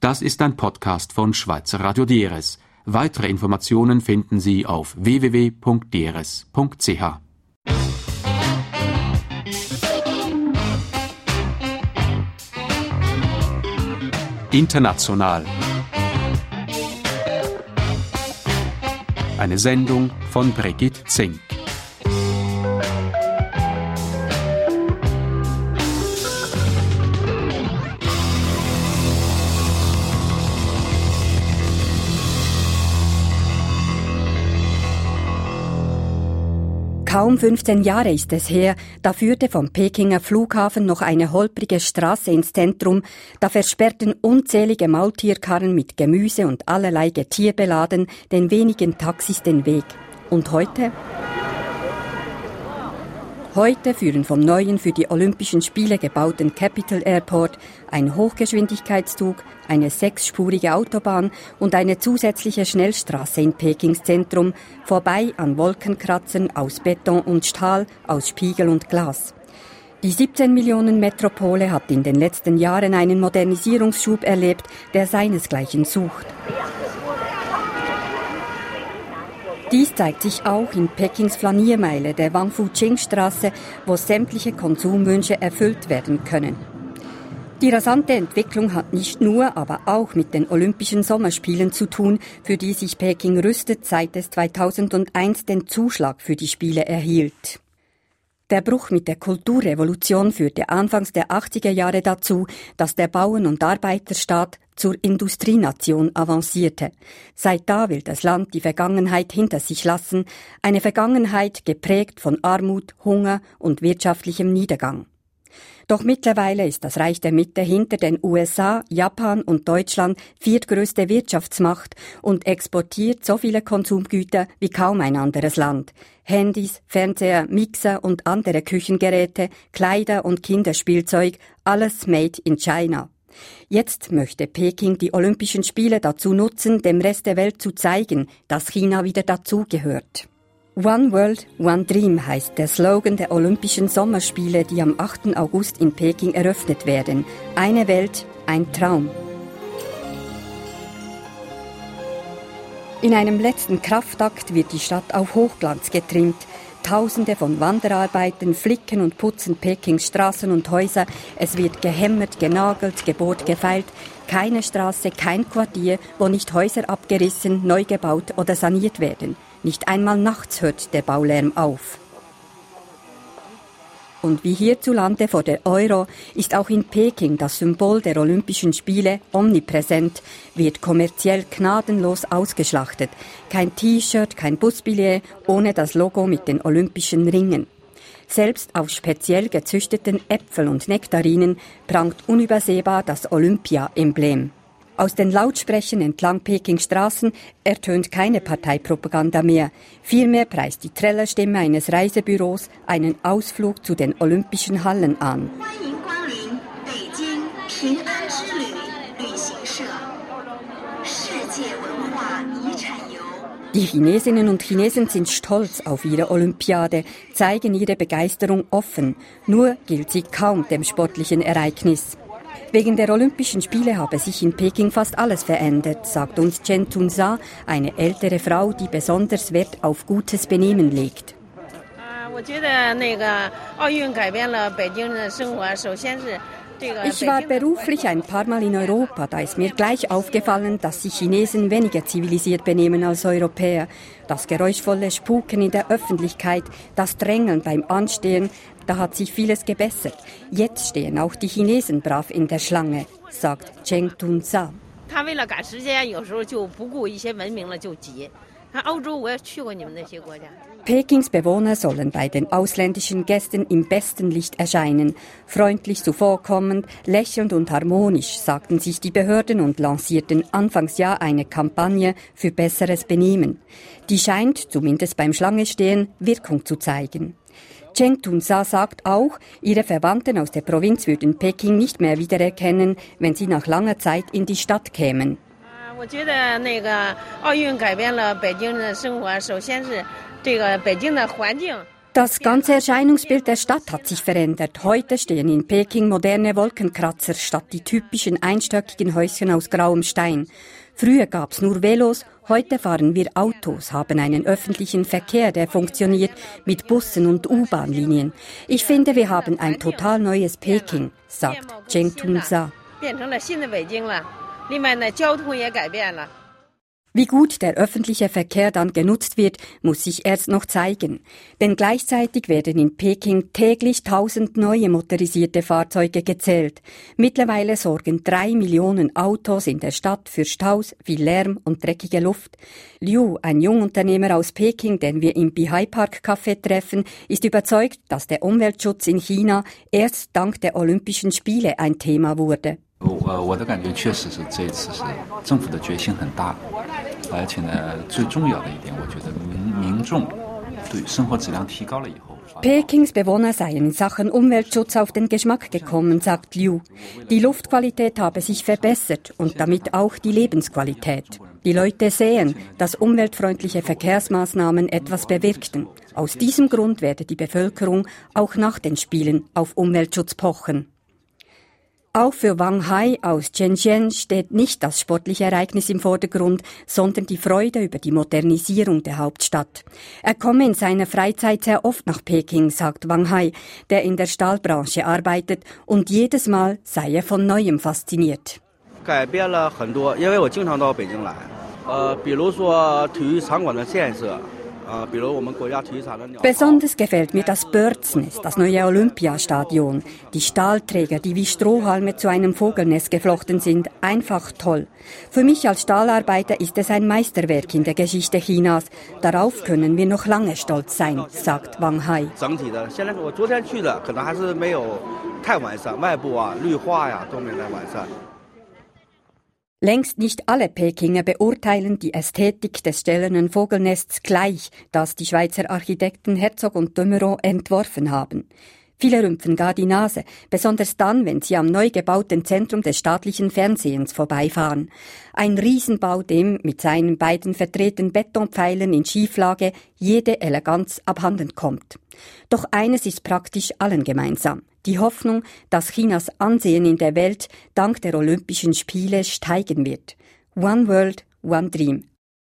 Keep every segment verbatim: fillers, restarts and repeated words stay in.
Das ist ein Podcast von Schweizer Radio D R S. Weitere Informationen finden Sie auf w w w punkt d r s punkt c h. International. Eine Sendung von Brigitte Zink. Kaum fünfzehn Jahre ist es her, da führte vom Pekinger Flughafen noch eine holprige Straße ins Zentrum, da versperrten unzählige Maultierkarren mit Gemüse und allerlei Getier beladen den wenigen Taxis den Weg. Und heute? Heute führen vom neuen für die Olympischen Spiele gebauten Capital Airport ein Hochgeschwindigkeitszug, eine sechsspurige Autobahn und eine zusätzliche Schnellstraße in Pekings Zentrum, vorbei an Wolkenkratzern aus Beton und Stahl, aus Spiegel und Glas. Die siebzehn Millionen Metropole hat in den letzten Jahren einen Modernisierungsschub erlebt, der seinesgleichen sucht. Dies zeigt sich auch in Pekings Flaniermeile, der Wangfu-Ching-Straße, wo sämtliche Konsumwünsche erfüllt werden können. Die rasante Entwicklung hat nicht nur, aber auch mit den Olympischen Sommerspielen zu tun, für die sich Peking rüstet, seit es zweitausendeins den Zuschlag für die Spiele erhielt. Der Bruch mit der Kulturrevolution führte anfangs der achtziger Jahre dazu, dass der Bauern- und Arbeiterstaat zur Industrienation avancierte. Seit da will das Land die Vergangenheit hinter sich lassen, eine Vergangenheit geprägt von Armut, Hunger und wirtschaftlichem Niedergang. Doch mittlerweile ist das Reich der Mitte hinter den U S A, Japan und Deutschland viertgrößte Wirtschaftsmacht und exportiert so viele Konsumgüter wie kaum ein anderes Land. Handys, Fernseher, Mixer und andere Küchengeräte, Kleider und Kinderspielzeug, alles made in China. Jetzt möchte Peking die Olympischen Spiele dazu nutzen, dem Rest der Welt zu zeigen, dass China wieder dazugehört. One World, One Dream heißt der Slogan der Olympischen Sommerspiele, die am achten August in Peking eröffnet werden. Eine Welt, ein Traum. In einem letzten Kraftakt wird die Stadt auf Hochglanz getrimmt. Tausende von Wanderarbeitern flicken und putzen Pekings Straßen und Häuser. Es wird gehämmert, genagelt, gebohrt, gefeilt. Keine Straße, kein Quartier, wo nicht Häuser abgerissen, neu gebaut oder saniert werden. Nicht einmal nachts hört der Baulärm auf. Und wie hierzulande vor der Euro ist auch in Peking das Symbol der Olympischen Spiele omnipräsent, wird kommerziell gnadenlos ausgeschlachtet. Kein T-Shirt, kein Busbillett ohne das Logo mit den Olympischen Ringen. Selbst auf speziell gezüchteten Äpfeln und Nektarinen prangt unübersehbar das Olympia-Emblem. Aus den Lautsprechern entlang Pekings Straßen ertönt keine Parteipropaganda mehr. Vielmehr preist die Trällerstimme eines Reisebüros einen Ausflug zu den Olympischen Hallen an. Die Chinesinnen und Chinesen sind stolz auf ihre Olympiade, zeigen ihre Begeisterung offen. Nur gilt sie kaum dem sportlichen Ereignis. Wegen der Olympischen Spiele habe sich in Peking fast alles verändert, sagt uns Chen Tun-sa, eine ältere Frau, die besonders Wert auf gutes Benehmen legt. Ich war beruflich ein paar Mal in Europa, da ist mir gleich aufgefallen, dass sich Chinesen weniger zivilisiert benehmen als Europäer. Das geräuschvolle Spuken in der Öffentlichkeit, das Drängeln beim Anstehen, da hat sich vieles gebessert. Jetzt stehen auch die Chinesen brav in der Schlange, sagt Cheng Tun-sa. Pekings Bewohner sollen bei den ausländischen Gästen im besten Licht erscheinen. Freundlich zuvorkommend, lächelnd und harmonisch, sagten sich die Behörden und lancierten Anfangsjahr eine Kampagne für besseres Benehmen. Die scheint, zumindest beim Schlangestehen, Wirkung zu zeigen. Cheng Tun-sa sagt auch, ihre Verwandten aus der Provinz würden Peking nicht mehr wiedererkennen, wenn sie nach langer Zeit in die Stadt kämen. Das ganze Erscheinungsbild der Stadt hat sich verändert. Heute stehen in Peking moderne Wolkenkratzer statt die typischen einstöckigen Häuschen aus grauem Stein. Früher gab's nur Velos, heute fahren wir Autos, haben einen öffentlichen Verkehr, der funktioniert mit Bussen und U-Bahn-Linien. Ich finde, wir haben ein total neues Peking, sagt Zheng Tunza. Wie gut der öffentliche Verkehr dann genutzt wird, muss sich erst noch zeigen. Denn gleichzeitig werden in Peking täglich tausend neue motorisierte Fahrzeuge gezählt. Mittlerweile sorgen drei Millionen Autos in der Stadt für Staus, viel Lärm und dreckige Luft. Liu, ein Jungunternehmer aus Peking, den wir im Bihai Park Café treffen, ist überzeugt, dass der Umweltschutz in China erst dank der Olympischen Spiele ein Thema wurde. 我我的感觉确实是这一次是政府的决心很大，而且呢，最重要的一点，我觉得民民众对生活质量提高了以后。 Pekings Bewohner seien in Sachen Umweltschutz auf den Geschmack gekommen, sagt Liu. Die Luftqualität habe sich verbessert und damit auch die Lebensqualität. Die Leute sehen, dass umweltfreundliche Verkehrsmaßnahmen etwas bewirkten. Aus diesem Grund werde die Bevölkerung auch nach den Spielen auf Umweltschutz pochen. Auch für Wang Hai aus Shenzhen steht nicht das sportliche Ereignis im Vordergrund, sondern die Freude über die Modernisierung der Hauptstadt. Er komme in seiner Freizeit sehr oft nach Peking, sagt Wang Hai, der in der Stahlbranche arbeitet, und jedes Mal sei er von Neuem fasziniert. 改变了很多，因为我经常到北京来，呃，比如说体育场馆的建设。 Besonders gefällt mir das Birdsnest, das neue Olympiastadion. Die Stahlträger, die wie Strohhalme zu einem Vogelnest geflochten sind, einfach toll. Für mich als Stahlarbeiter ist es ein Meisterwerk in der Geschichte Chinas. Darauf können wir noch lange stolz sein, sagt Wang Hai. Längst nicht alle Pekinger beurteilen die Ästhetik des stählernen Vogelnests gleich, das die Schweizer Architekten Herzog und de Meuron entworfen haben. Viele rümpfen gar die Nase, besonders dann, wenn sie am neu gebauten Zentrum des staatlichen Fernsehens vorbeifahren. Ein Riesenbau, dem mit seinen beiden verdrehten Betonpfeilern in Schieflage jede Eleganz abhanden kommt. Doch eines ist praktisch allen gemeinsam. Die Hoffnung, dass Chinas Ansehen in der Welt dank der Olympischen Spiele steigen wird. One World, One Dream.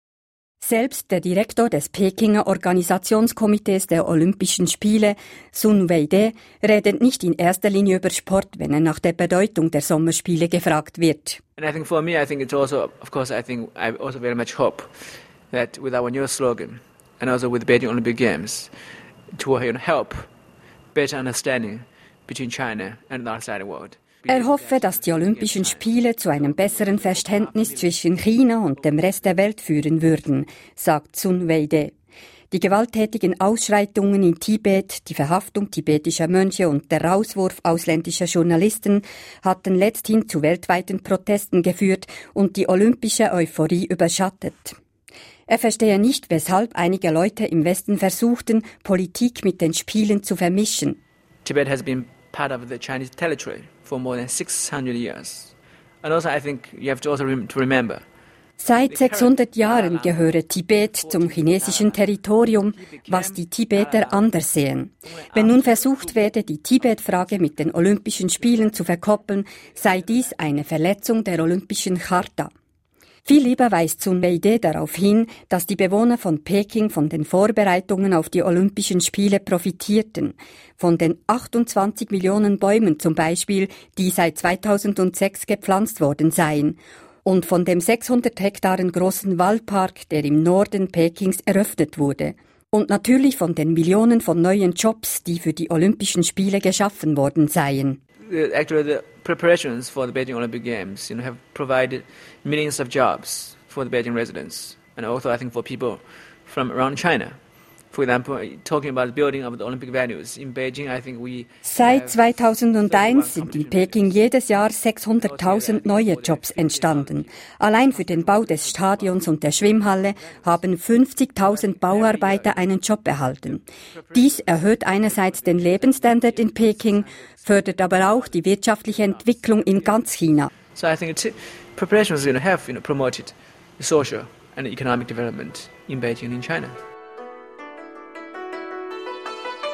Selbst der Direktor des Pekinger Organisationskomitees der Olympischen Spiele, Sun Weide, redet nicht in erster Linie über Sport, wenn er nach der Bedeutung der Sommerspiele gefragt wird. And I think for me, I think it's also, of course, I think I also very much hope that with our new slogan and also with Beijing Olympic Games, to help better understanding between China and the outside world. Er hoffe, dass die Olympischen Spiele zu einem besseren Verständnis zwischen China und dem Rest der Welt führen würden, sagt Sun Weide. Die gewalttätigen Ausschreitungen in Tibet, die Verhaftung tibetischer Mönche und der Rauswurf ausländischer Journalisten hatten letzthin zu weltweiten Protesten geführt und die olympische Euphorie überschattet. Er verstehe nicht, weshalb einige Leute im Westen versuchten, Politik mit den Spielen zu vermischen. Tibet has been part of the Chinese territory for more than six hundred years. And also I think you have to also rem- to remember. Seit sechshundert Jahren gehöre Tibet zum chinesischen Territorium, was die Tibeter anders sehen. Wenn nun versucht werde, die Tibet-Frage mit den Olympischen Spielen zu verkoppeln, sei dies eine Verletzung der Olympischen Charta. Viel lieber weist Sun Weide darauf hin, dass die Bewohner von Peking von den Vorbereitungen auf die Olympischen Spiele profitierten. Von den achtundzwanzig Millionen Bäumen zum Beispiel, die seit zweitausendsechs gepflanzt worden seien. Und von dem sechshundert Hektaren großen Waldpark, der im Norden Pekings eröffnet wurde. Und natürlich von den Millionen von neuen Jobs, die für die Olympischen Spiele geschaffen worden seien. Actually, the preparations for the Beijing Olympic Games, you know, have provided millions of jobs for the Beijing residents, and also I think for people from around China. For example, talking about the building of the Olympic venues in Beijing, I think we. Seit zweitausendeins sind in Peking jedes Jahr sechshunderttausend neue Jobs entstanden. Allein für den Bau des Stadions und der Schwimmhalle haben fünfzigtausend Bauarbeiter einen Job erhalten. Dies erhöht einerseits den Lebensstandard in Peking, fördert aber auch die wirtschaftliche Entwicklung in ganz China. So I think preparations you know, have you know, promoted social and economic development in Beijing and in China.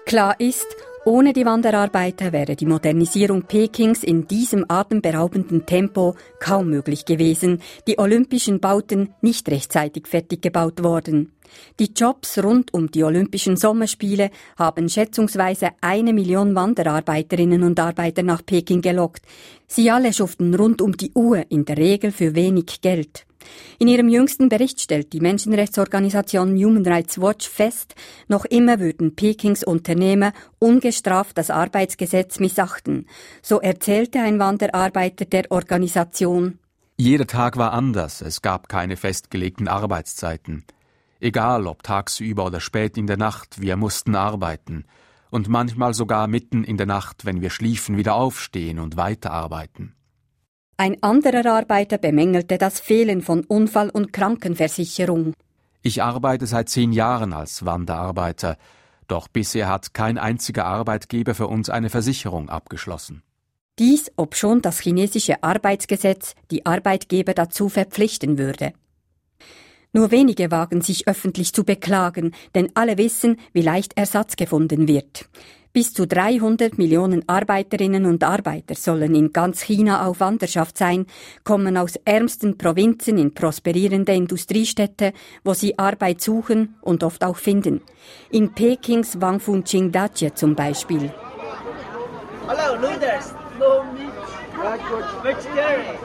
Klar ist, ohne die Wanderarbeiter wäre die Modernisierung Pekings in diesem atemberaubenden Tempo kaum möglich gewesen, die olympischen Bauten nicht rechtzeitig fertig gebaut worden. Die Jobs rund um die Olympischen Sommerspiele haben schätzungsweise eine Million Wanderarbeiterinnen und Arbeiter nach Peking gelockt. Sie alle schuften rund um die Uhr, in der Regel für wenig Geld. In ihrem jüngsten Bericht stellt die Menschenrechtsorganisation Human Rights Watch fest, noch immer würden Pekings Unternehmer ungestraft das Arbeitsgesetz missachten. So erzählte ein Wanderarbeiter der Organisation: Jeder Tag war anders, es gab keine festgelegten Arbeitszeiten. Egal ob tagsüber oder spät in der Nacht, wir mussten arbeiten. Und manchmal sogar mitten in der Nacht, wenn wir schliefen, wieder aufstehen und weiterarbeiten. Ein anderer Arbeiter bemängelte das Fehlen von Unfall- und Krankenversicherung. Ich arbeite seit zehn Jahren als Wanderarbeiter, doch bisher hat kein einziger Arbeitgeber für uns eine Versicherung abgeschlossen. Dies, obschon das chinesische Arbeitsgesetz die Arbeitgeber dazu verpflichten würde. Nur wenige wagen sich öffentlich zu beklagen, denn alle wissen, wie leicht Ersatz gefunden wird. Bis zu dreihundert Millionen Arbeiterinnen und Arbeiter sollen in ganz China auf Wanderschaft sein, kommen aus ärmsten Provinzen in prosperierende Industriestädte, wo sie Arbeit suchen und oft auch finden. In Pekings Wangfujing-Dajie zum Beispiel. Hello, noodles, no meat, vegetarian.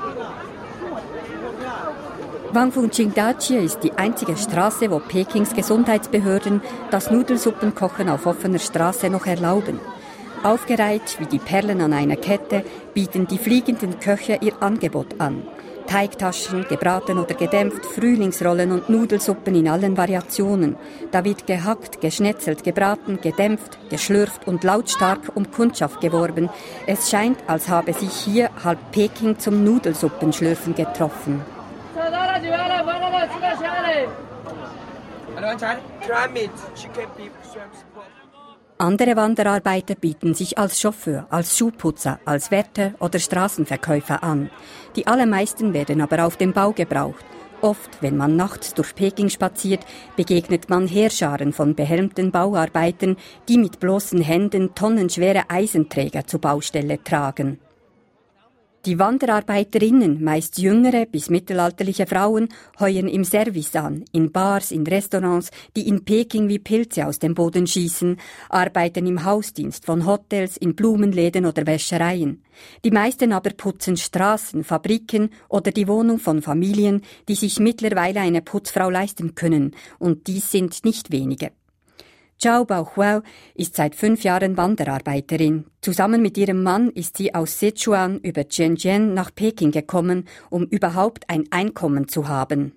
Wangfujing-Dajie ist die einzige Straße, wo Pekings Gesundheitsbehörden das Nudelsuppenkochen auf offener Straße noch erlauben. Aufgereiht wie die Perlen an einer Kette bieten die fliegenden Köche ihr Angebot an. Teigtaschen, gebraten oder gedämpft, Frühlingsrollen und Nudelsuppen in allen Variationen. Da wird gehackt, geschnetzelt, gebraten, gedämpft, geschlürft und lautstark um Kundschaft geworben. Es scheint, als habe sich hier halb Peking zum Nudelsuppenschlürfen getroffen. Andere Wanderarbeiter bieten sich als Chauffeur, als Schuhputzer, als Wärter oder Straßenverkäufer an. Die allermeisten werden aber auf dem Bau gebraucht. Oft, wenn man nachts durch Peking spaziert, begegnet man Heerscharen von behelmten Bauarbeitern, die mit bloßen Händen tonnenschwere Eisenträger zur Baustelle tragen. Die Wanderarbeiterinnen, meist jüngere bis mittelalterliche Frauen, heuern im Service an, in Bars, in Restaurants, die in Peking wie Pilze aus dem Boden schießen, arbeiten im Hausdienst von Hotels, in Blumenläden oder Wäschereien. Die meisten aber putzen Straßen, Fabriken oder die Wohnung von Familien, die sich mittlerweile eine Putzfrau leisten können, und dies sind nicht wenige. Zhao Baohuo ist seit fünf Jahren Wanderarbeiterin. Zusammen mit ihrem Mann ist sie aus Sichuan über Shenzhen nach Peking gekommen, um überhaupt ein Einkommen zu haben.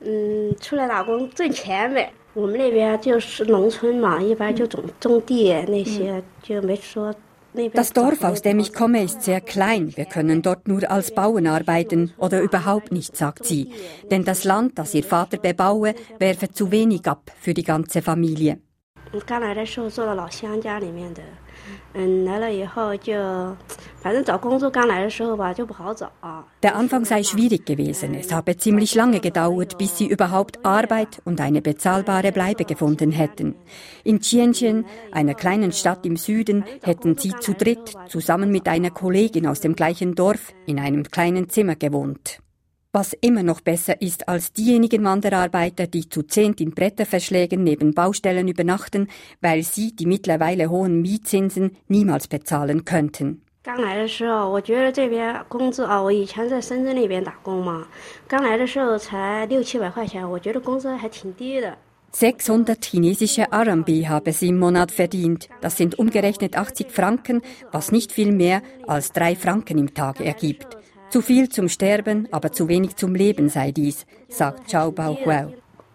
Das Dorf, aus dem ich komme, ist sehr klein. Wir können dort nur als Bauern arbeiten oder überhaupt nicht, sagt sie. Denn das Land, das ihr Vater bebaue, werfe zu wenig ab für die ganze Familie. 刚来的时候做了老乡家里面的，嗯，来了以后就，反正找工作刚来的时候吧就不好找。 Der Anfang sei schwierig gewesen. Es habe ziemlich lange gedauert, bis sie überhaupt Arbeit und eine bezahlbare Bleibe gefunden hätten. In Tianjin, einer kleinen Stadt im Süden, hätten sie zu dritt zusammen mit einer Kollegin aus dem gleichen Dorf in einem kleinen Zimmer gewohnt. Was immer noch besser ist als diejenigen Wanderarbeiter, die zu zehnt in Bretterverschlägen neben Baustellen übernachten, weil sie die mittlerweile hohen Mietzinsen niemals bezahlen könnten. 刚来的时候，我觉得这边工资啊，我以前在深圳那边打工嘛，刚来的时候才六七百块钱，我觉得工资还挺低的。 sechshundert chinesische Arambi habe sie im Monat verdient. Das sind umgerechnet achtzig Franken, was nicht viel mehr als drei Franken im Tag ergibt. Zu viel zum Sterben, aber zu wenig zum Leben sei dies, sagt Zhao Baohuo.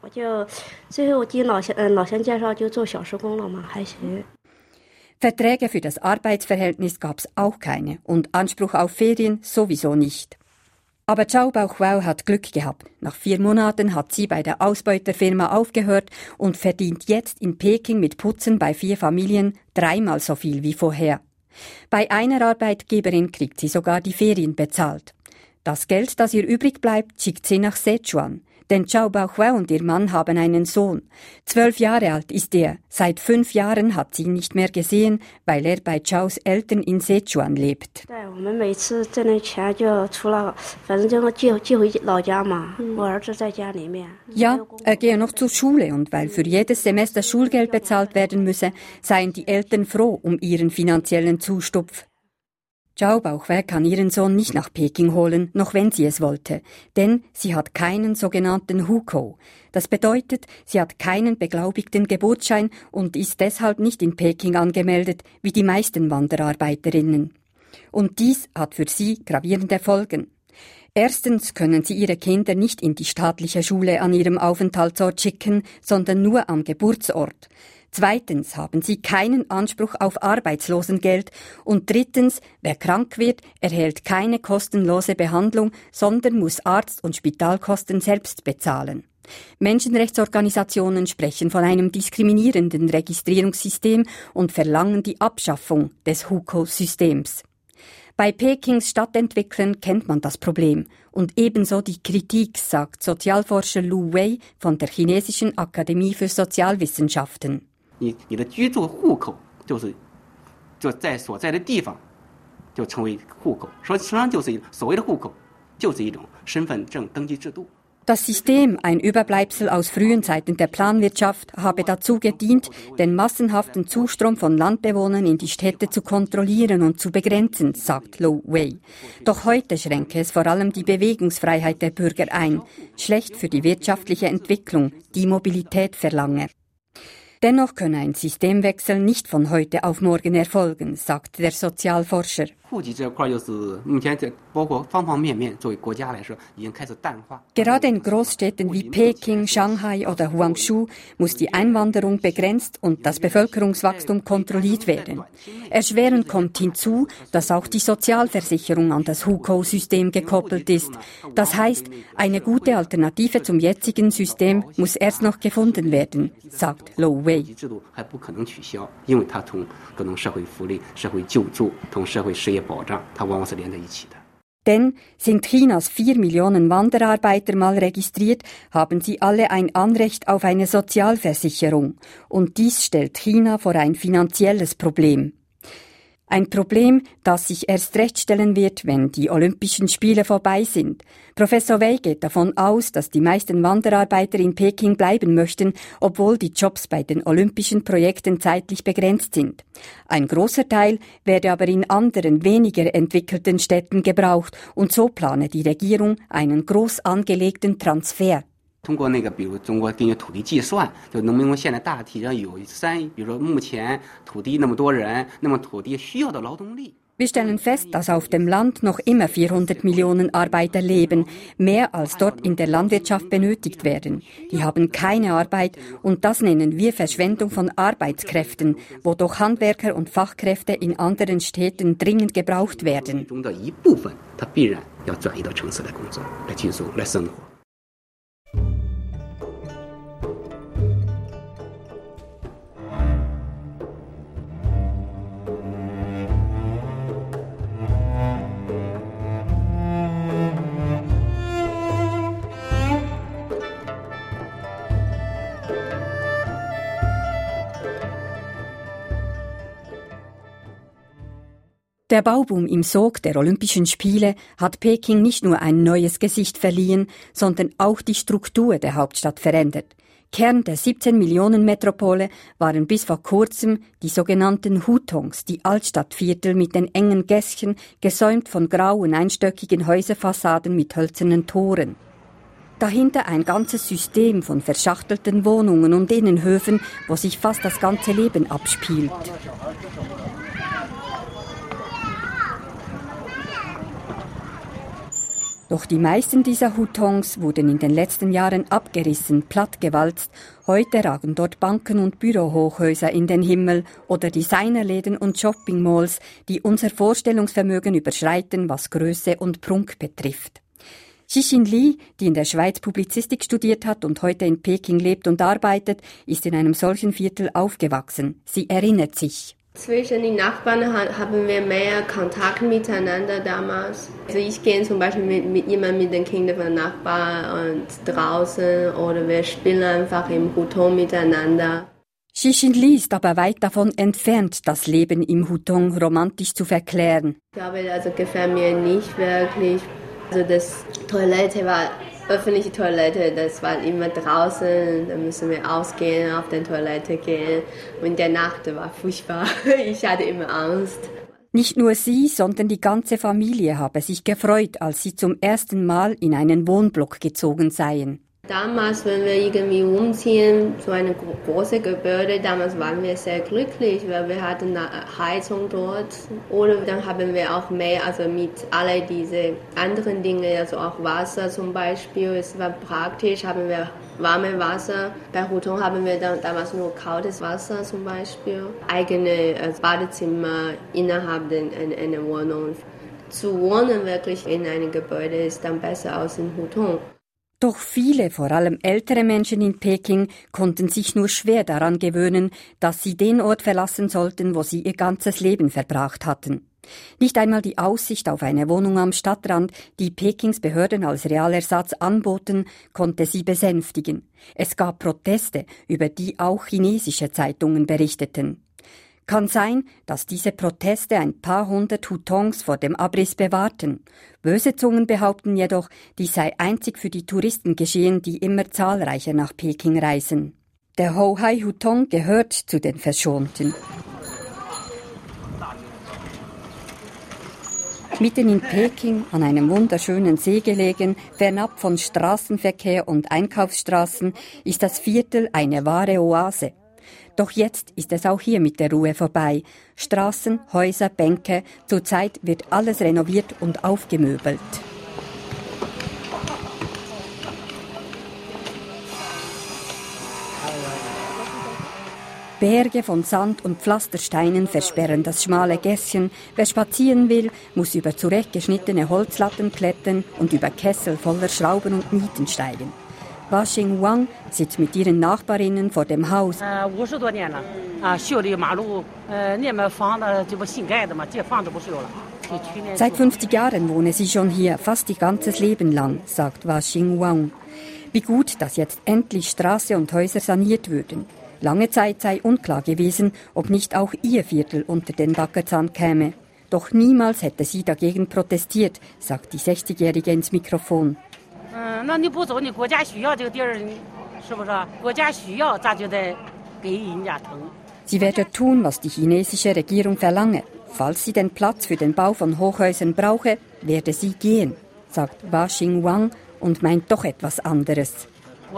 Verträge für das Arbeitsverhältnis gab's auch keine und Anspruch auf Ferien sowieso nicht. Aber Zhao Baohuo hat Glück gehabt. Nach vier Monaten hat sie bei der Ausbeuterfirma aufgehört und verdient jetzt in Peking mit Putzen bei vier Familien dreimal so viel wie vorher. Bei einer Arbeitgeberin kriegt sie sogar die Ferien bezahlt. Das Geld, das ihr übrig bleibt, schickt sie nach Sichuan. Denn Zhao Baohui und ihr Mann haben einen Sohn. Zwölf Jahre alt ist er. Seit fünf Jahren hat sie ihn nicht mehr gesehen, weil er bei Chaos Eltern in Sichuan lebt. Ja, er gehe noch zur Schule und weil für jedes Semester Schulgeld bezahlt werden müsse, seien die Eltern froh um ihren finanziellen Zustupf. Zhao Baohui kann ihren Sohn nicht nach Peking holen, noch wenn sie es wollte, denn sie hat keinen sogenannten Hukou. Das bedeutet, sie hat keinen beglaubigten Geburtsschein und ist deshalb nicht in Peking angemeldet, wie die meisten Wanderarbeiterinnen. Und dies hat für sie gravierende Folgen. Erstens können sie ihre Kinder nicht in die staatliche Schule an ihrem Aufenthaltsort schicken, sondern nur am Geburtsort. Zweitens haben sie keinen Anspruch auf Arbeitslosengeld und drittens, wer krank wird, erhält keine kostenlose Behandlung, sondern muss Arzt- und Spitalkosten selbst bezahlen. Menschenrechtsorganisationen sprechen von einem diskriminierenden Registrierungssystem und verlangen die Abschaffung des Hukou-Systems. Bei Pekings Stadtentwicklern kennt man das Problem und ebenso die Kritik, sagt Sozialforscher Lu Wei von der Chinesischen Akademie für Sozialwissenschaften. 你你的居住户口就是就在所在的地方就成为户口，说实际上就是所谓的户口就是一种身份证登记制度。 Das System, ein Überbleibsel aus frühen Zeiten der Planwirtschaft, habe dazu gedient, den massenhaften Zustrom von Landbewohnern in die Städte zu kontrollieren und zu begrenzen, sagt Lu Wei. Doch heute schränke es vor allem die Bewegungsfreiheit der Bürger ein, schlecht für die wirtschaftliche Entwicklung, die Mobilität verlange. Dennoch könne ein Systemwechsel nicht von heute auf morgen erfolgen, sagt der Sozialforscher. Gerade in Großstädten wie Peking, Shanghai oder Huangzhou muss die Einwanderung begrenzt und das Bevölkerungswachstum kontrolliert werden. Erschwerend kommt hinzu, dass auch die Sozialversicherung an das Hukou-System gekoppelt ist. Das heißt, eine gute Alternative zum jetzigen System muss erst noch gefunden werden, sagt Lu Wei. Denn sind Chinas vier Millionen Wanderarbeiter mal registriert, haben sie alle ein Anrecht auf eine Sozialversicherung. Und dies stellt China vor ein finanzielles Problem. Ein Problem, das sich erst recht stellen wird, wenn die Olympischen Spiele vorbei sind. Professor Wei geht davon aus, dass die meisten Wanderarbeiter in Peking bleiben möchten, obwohl die Jobs bei den olympischen Projekten zeitlich begrenzt sind. Ein großer Teil werde aber in anderen, weniger entwickelten Städten gebraucht und so plane die Regierung einen groß angelegten Transfer. 通过那个比如中国根据土地计算，就农民工现在大体上有三，比如说目前土地那么多人，那么土地需要的劳动力。 Wir stellen fest, dass auf dem Land noch immer vierhundert Millionen Arbeiter leben, mehr als dort in der Landwirtschaft benötigt werden. Die haben keine Arbeit und das nennen wir Verschwendung von Arbeitskräften, wo doch Handwerker und Fachkräfte in anderen Städten dringend gebraucht werden. Der Bauboom im Sog der Olympischen Spiele hat Peking nicht nur ein neues Gesicht verliehen, sondern auch die Struktur der Hauptstadt verändert. Kern der siebzehn Millionen Metropole waren bis vor kurzem die sogenannten Hutongs, die Altstadtviertel mit den engen Gässchen, gesäumt von grauen, einstöckigen Häuserfassaden mit hölzernen Toren. Dahinter ein ganzes System von verschachtelten Wohnungen und Innenhöfen, wo sich fast das ganze Leben abspielt. Doch die meisten dieser Hutongs wurden in den letzten Jahren abgerissen, plattgewalzt. Heute ragen dort Banken und Bürohochhäuser in den Himmel oder Designerläden und Shoppingmalls, die unser Vorstellungsvermögen überschreiten, was Größe und Prunk betrifft. Xixin Li, die in der Schweiz Publizistik studiert hat und heute in Peking lebt und arbeitet, ist in einem solchen Viertel aufgewachsen. Sie erinnert sich. Zwischen den Nachbarn haben wir mehr Kontakt miteinander damals. Also ich gehe zum Beispiel mit, mit immer mit den Kindern von Nachbarn und draußen oder wir spielen einfach im Hutong miteinander. Xixin Li ist aber weit davon entfernt, das Leben im Hutong romantisch zu verklären. Ich glaube, das gefällt mir nicht wirklich. Also das Toilette war öffentliche Toilette, das war immer draußen, da müssen wir ausgehen, auf die Toilette gehen und der Nacht war furchtbar, ich hatte immer Angst. Nicht nur sie, sondern die ganze Familie habe sich gefreut, als sie zum ersten Mal in einen Wohnblock gezogen seien. Damals, wenn wir irgendwie umziehen, so eine große Gebäude, damals waren wir sehr glücklich, weil wir hatten eine Heizung dort. Oder dann haben wir auch mehr, also mit all diese anderen Dingen, also auch Wasser zum Beispiel. Es war praktisch, haben wir warme Wasser. Bei Hutong haben wir dann damals nur kaltes Wasser zum Beispiel. Eigene also Badezimmer innerhalb einer Wohnung. Zu wohnen wirklich in einem Gebäude ist dann besser als in Hutong. Doch viele, vor allem ältere Menschen in Peking, konnten sich nur schwer daran gewöhnen, dass sie den Ort verlassen sollten, wo sie ihr ganzes Leben verbracht hatten. Nicht einmal die Aussicht auf eine Wohnung am Stadtrand, die Pekings Behörden als Realersatz anboten, konnte sie besänftigen. Es gab Proteste, über die auch chinesische Zeitungen berichteten. Kann sein, dass diese Proteste ein paar hundert Hutongs vor dem Abriss bewahrten. Böse Zungen behaupten jedoch, dies sei einzig für die Touristen geschehen, die immer zahlreicher nach Peking reisen. Der Hohai Hutong gehört zu den Verschonten. Mitten in Peking, an einem wunderschönen See gelegen, fernab von Straßenverkehr und Einkaufsstraßen, ist das Viertel eine wahre Oase. Doch jetzt ist es auch hier mit der Ruhe vorbei. Straßen, Häuser, Bänke, zurzeit wird alles renoviert und aufgemöbelt. Berge von Sand und Pflastersteinen versperren das schmale Gässchen. Wer spazieren will, muss über zurechtgeschnittene Holzlatten klettern und über Kessel voller Schrauben und Nieten steigen. Wa Xingwang sitzt mit ihren Nachbarinnen vor dem Haus. Seit fünfzig Jahren wohne sie schon hier, fast ihr ganzes Leben lang, sagt Wa Xingwang. Wie gut, dass jetzt endlich Straße und Häuser saniert würden. Lange Zeit sei unklar gewesen, ob nicht auch ihr Viertel unter den Baggerzahn käme. Doch niemals hätte sie dagegen protestiert, sagt die sechzigjährige ins Mikrofon. Sie werde tun, was die chinesische Regierung verlange. Falls sie den Platz für den Bau von Hochhäusern brauche, werde sie gehen, sagt Wa Xingwang und meint doch etwas anderes.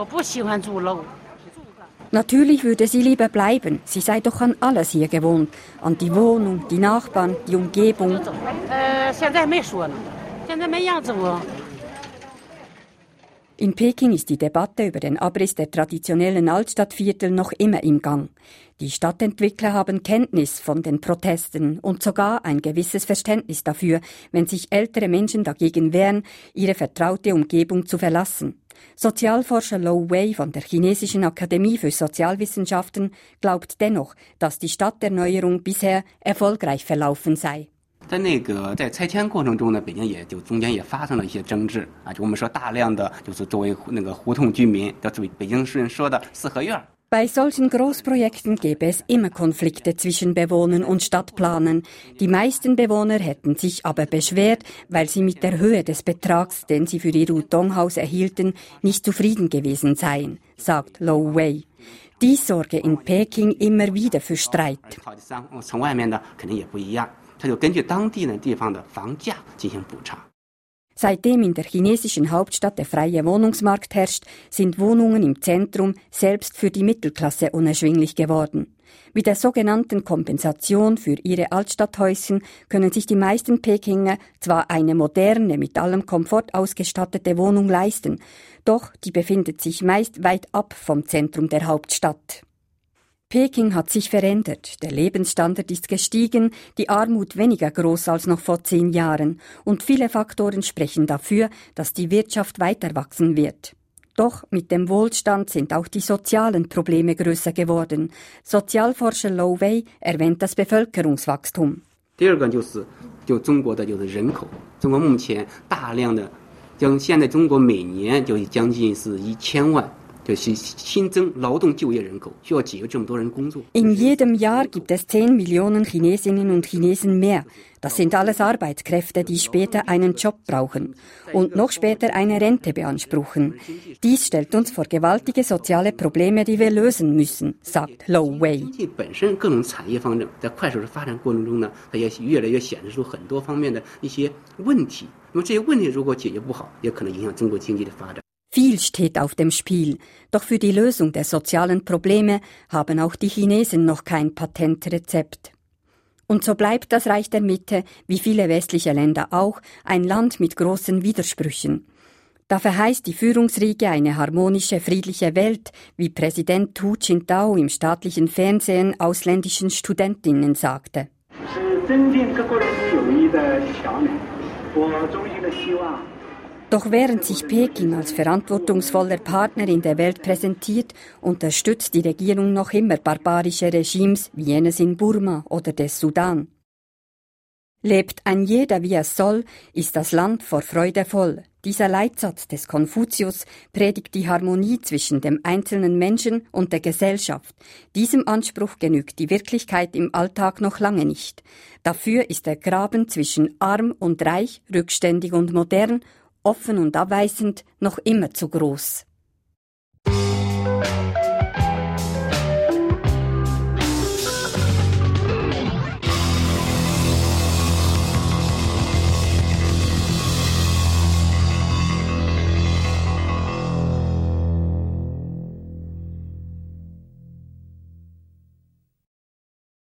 Natürlich würde sie lieber bleiben. Sie sei doch an alles hier gewohnt. An die Wohnung, die Nachbarn, die Umgebung. In Peking ist die Debatte über den Abriss der traditionellen Altstadtviertel noch immer im Gang. Die Stadtentwickler haben Kenntnis von den Protesten und sogar ein gewisses Verständnis dafür, wenn sich ältere Menschen dagegen wehren, ihre vertraute Umgebung zu verlassen. Sozialforscher Lo Wei von der Chinesischen Akademie für Sozialwissenschaften glaubt dennoch, dass die Stadterneuerung bisher erfolgreich verlaufen sei. 在那个在拆迁过程中呢，北京也就中间也发生了一些争执啊，就我们说大量的就是作为那个胡同居民，叫北京人说的四合院。 Bei solchen Großprojekten gäbe es immer Konflikte zwischen Bewohnern und Stadtplanern. Die meisten Bewohner hätten sich aber beschwert, weil sie mit der Höhe des Betrags, den sie für ihr Hutonghaus erhielten, nicht zufrieden gewesen seien, sagt Lo Wei. Dies sorge in Peking immer wieder für Streit. 从外面的肯定也不一样。 他就根据当地的地方的房价进行补偿。 Seitdem in der chinesischen Hauptstadt der freie Wohnungsmarkt herrscht, sind Wohnungen im Zentrum selbst für die Mittelklasse unerschwinglich geworden. Mit der sogenannten Kompensation für ihre Altstadthäuschen können sich die meisten Pekinger zwar eine moderne, mit allem Komfort ausgestattete Wohnung leisten, doch die befindet sich meist weit ab vom Zentrum der Hauptstadt. Peking hat sich verändert, der Lebensstandard ist gestiegen, die Armut weniger groß als noch vor zehn Jahren und viele Faktoren sprechen dafür, dass die Wirtschaft weiter wachsen wird. Doch mit dem Wohlstand sind auch die sozialen Probleme größer geworden. Sozialforscher Lo Wei erwähnt das Bevölkerungswachstum. 第二个就是就中国的就是人口，中国目前大量的，就现在中国每年就将近是一千万。 In jedem Jahr gibt es zehn Millionen Chinesinnen und Chinesen mehr. Das sind alles Arbeitskräfte, die später einen Job brauchen und noch später eine Rente beanspruchen. Dies stellt uns vor gewaltige soziale Probleme, die wir lösen müssen, sagt Lo Wei. 本身各种产业方面在快速的发展过程中呢，它也越来越显示出很多方面的一些问题。那么这些问题如果解决不好，也可能影响中国经济的发展。 Viel steht auf dem Spiel, doch für die Lösung der sozialen Probleme haben auch die Chinesen noch kein Patentrezept. Und so bleibt das Reich der Mitte, wie viele westliche Länder auch, ein Land mit großen Widersprüchen. Da verheißt die Führungsriege eine harmonische, friedliche Welt, wie Präsident Hu Jintao im staatlichen Fernsehen ausländischen Studentinnen sagte. Doch während sich Peking als verantwortungsvoller Partner in der Welt präsentiert, unterstützt die Regierung noch immer barbarische Regimes wie jenes in Burma oder des Sudan. Lebt ein jeder wie es soll, ist das Land vor Freude voll. Dieser Leitsatz des Konfuzius predigt die Harmonie zwischen dem einzelnen Menschen und der Gesellschaft. Diesem Anspruch genügt die Wirklichkeit im Alltag noch lange nicht. Dafür ist der Graben zwischen arm und reich, rückständig und modern, offen und abweisend noch immer zu groß.